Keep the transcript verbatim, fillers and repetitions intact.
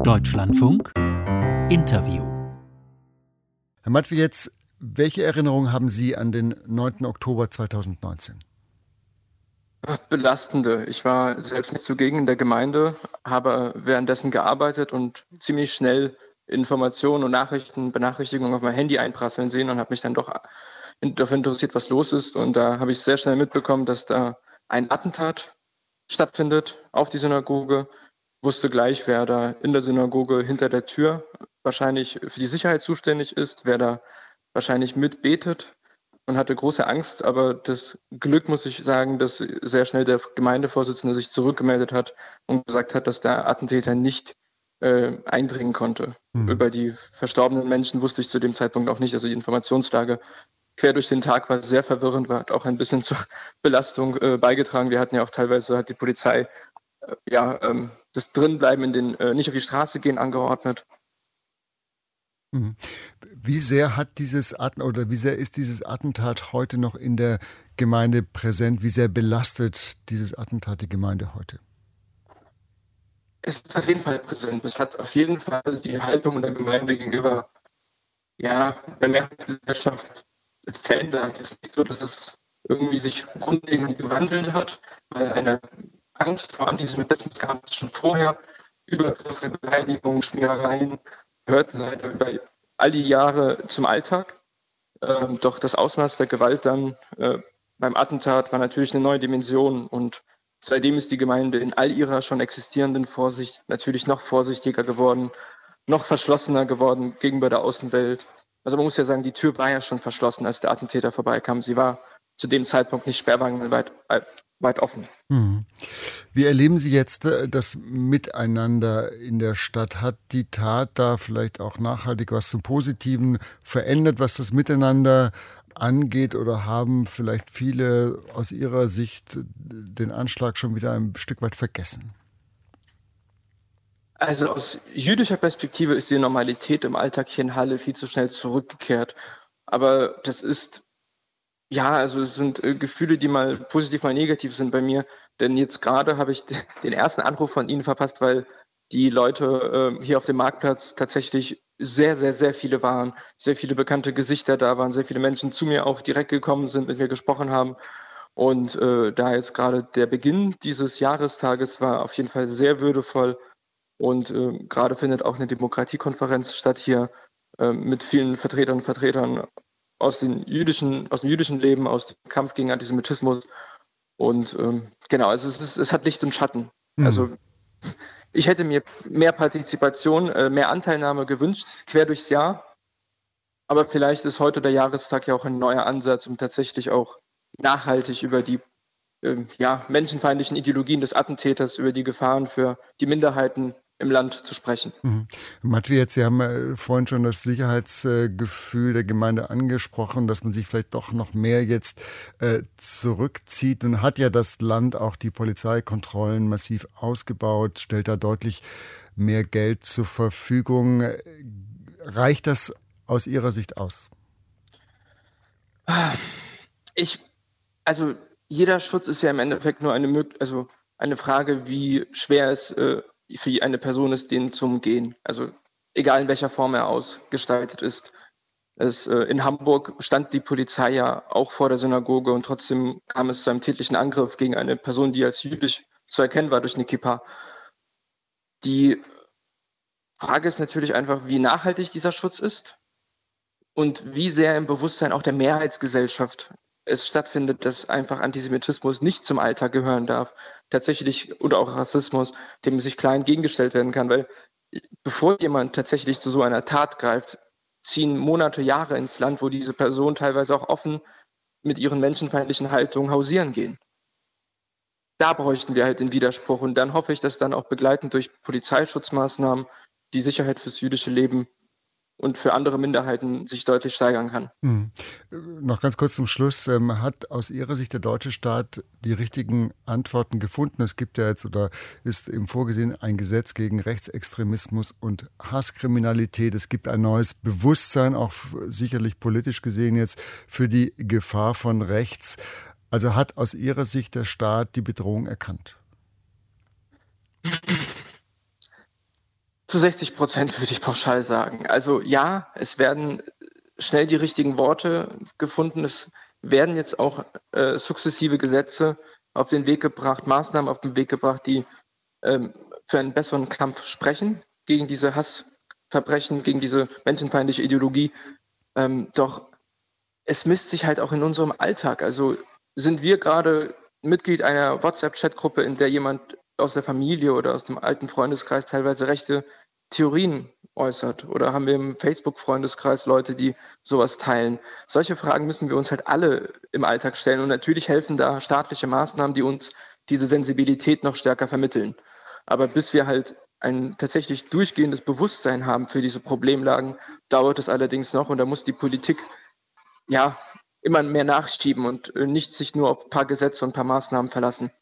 Deutschlandfunk Interview. Herr Matwiejetz, welche Erinnerungen haben Sie an den neunten Oktober zweitausendneunzehn? Belastende. Ich war selbst nicht zugegen in der Gemeinde, habe währenddessen gearbeitet und ziemlich schnell Informationen und Nachrichten, Benachrichtigungen auf mein Handy einprasseln sehen und habe mich dann doch dafür interessiert, was los ist. Und da habe ich sehr schnell mitbekommen, dass da ein Attentat stattfindet auf die Synagoge. Wusste gleich, wer da in der Synagoge hinter der Tür wahrscheinlich für die Sicherheit zuständig ist, wer da wahrscheinlich mitbetet, und hatte große Angst. Aber das Glück, muss ich sagen, dass sehr schnell der Gemeindevorsitzende sich zurückgemeldet hat und gesagt hat, dass der Attentäter nicht äh, eindringen konnte. Mhm. Über die verstorbenen Menschen wusste ich zu dem Zeitpunkt auch nicht. Also die Informationslage quer durch den Tag war sehr verwirrend, war, hat auch ein bisschen zur Belastung äh, beigetragen. Wir hatten ja auch teilweise, hat die Polizei äh, ja ähm, das Drinbleiben in den, äh, nicht auf die Straße gehen angeordnet. Wie sehr hat dieses Attentat oder wie sehr ist dieses Attentat heute noch in der Gemeinde präsent? Wie sehr belastet dieses Attentat die Gemeinde heute? Es ist auf jeden Fall präsent. Es hat auf jeden Fall die Haltung der Gemeinde gegenüber ja, der Mehrheitsgesellschaft verändert. Es ist nicht so, dass es irgendwie sich grundlegend gewandelt hat, weil eine Angst vor Antisemitismus gab es schon vorher. Übergriffe, Beleidigungen, Schmierereien gehörten leider über all die Jahre zum Alltag. Ähm, doch das Ausmaß der Gewalt dann äh, beim Attentat war natürlich eine neue Dimension, und seitdem ist die Gemeinde in all ihrer schon existierenden Vorsicht natürlich noch vorsichtiger geworden, noch verschlossener geworden gegenüber der Außenwelt. Also man muss ja sagen, die Tür war ja schon verschlossen, als der Attentäter vorbeikam. Sie war zu dem Zeitpunkt nicht sperrangelweit weit offen. Hm. Wie erleben Sie jetzt das Miteinander in der Stadt? Hat die Tat da vielleicht auch nachhaltig was zum Positiven verändert, was das Miteinander angeht? Oder haben vielleicht viele aus Ihrer Sicht den Anschlag schon wieder ein Stück weit vergessen? Also aus jüdischer Perspektive ist die Normalität im Alltag hier in Halle viel zu schnell zurückgekehrt. Aber das ist Ja, also es sind äh, Gefühle, die mal positiv, mal negativ sind bei mir. Denn jetzt gerade habe ich d- den ersten Anruf von Ihnen verpasst, weil die Leute äh, hier auf dem Marktplatz tatsächlich sehr, sehr, sehr viele waren. Sehr viele bekannte Gesichter da waren, sehr viele Menschen zu mir auch direkt gekommen sind, mit mir gesprochen haben. Und äh, da jetzt gerade der Beginn dieses Jahrestages war auf jeden Fall sehr würdevoll. Und äh, gerade findet auch eine Demokratiekonferenz statt hier äh, mit vielen Vertretern und Vertretern aus, den jüdischen, aus dem jüdischen Leben, aus dem Kampf gegen Antisemitismus. Und ähm, genau, also es, ist, es hat Licht und Schatten. Mhm. Also ich hätte mir mehr Partizipation, äh, mehr Anteilnahme gewünscht, quer durchs Jahr. Aber vielleicht ist heute der Jahrestag ja auch ein neuer Ansatz, um tatsächlich auch nachhaltig über die äh, ja, menschenfeindlichen Ideologien des Attentäters, über die Gefahren für die Minderheiten im Land zu sprechen. Mhm. Matwiejetz, Sie haben äh, vorhin schon das Sicherheitsgefühl der Gemeinde angesprochen, dass man sich vielleicht doch noch mehr jetzt äh, zurückzieht. Nun hat ja das Land auch die Polizeikontrollen massiv ausgebaut, stellt da deutlich mehr Geld zur Verfügung. Reicht das aus Ihrer Sicht aus? Ich, also jeder Schutz ist ja im Endeffekt nur eine, also eine Frage, wie schwer es äh, für eine Person ist, den zu umgehen. Also egal in welcher Form er ausgestaltet ist. Es, äh, in Hamburg stand die Polizei ja auch vor der Synagoge, und trotzdem kam es zu einem tätlichen Angriff gegen eine Person, die als jüdisch zu erkennen war durch eine Kippa. Die Frage ist natürlich einfach, wie nachhaltig dieser Schutz ist und wie sehr im Bewusstsein auch der Mehrheitsgesellschaft es stattfindet, dass einfach Antisemitismus nicht zum Alltag gehören darf, tatsächlich, oder auch Rassismus, dem sich klar entgegengestellt werden kann, weil bevor jemand tatsächlich zu so einer Tat greift, ziehen Monate, Jahre ins Land, wo diese Personen teilweise auch offen mit ihren menschenfeindlichen Haltungen hausieren gehen. Da bräuchten wir halt den Widerspruch, und dann hoffe ich, dass dann auch begleitend durch Polizeischutzmaßnahmen die Sicherheit fürs jüdische Leben und für andere Minderheiten sich deutlich steigern kann. Hm. Noch ganz kurz zum Schluss. Ähm, hat aus Ihrer Sicht der deutsche Staat die richtigen Antworten gefunden? Es gibt ja jetzt oder ist eben vorgesehen ein Gesetz gegen Rechtsextremismus und Hasskriminalität. Es gibt ein neues Bewusstsein, auch sicherlich politisch gesehen jetzt, für die Gefahr von rechts. Also hat aus Ihrer Sicht der Staat die Bedrohung erkannt? Zu sechzig Prozent würde ich pauschal sagen. Also ja, es werden schnell die richtigen Worte gefunden. Es werden jetzt auch äh, sukzessive Gesetze auf den Weg gebracht, Maßnahmen auf den Weg gebracht, die ähm, für einen besseren Kampf sprechen, gegen diese Hassverbrechen, gegen diese menschenfeindliche Ideologie. Ähm, doch es misst sich halt auch in unserem Alltag. Also sind wir gerade Mitglied einer WhatsApp-Chatgruppe, in der jemand aus der Familie oder aus dem alten Freundeskreis teilweise rechte Theorien äußert? Oder haben wir im Facebook-Freundeskreis Leute, die sowas teilen? Solche Fragen müssen wir uns halt alle im Alltag stellen. Und natürlich helfen da staatliche Maßnahmen, die uns diese Sensibilität noch stärker vermitteln. Aber bis wir halt ein tatsächlich durchgehendes Bewusstsein haben für diese Problemlagen, dauert es allerdings noch. Und da muss die Politik ja immer mehr nachschieben und nicht sich nur auf ein paar Gesetze und ein paar Maßnahmen verlassen.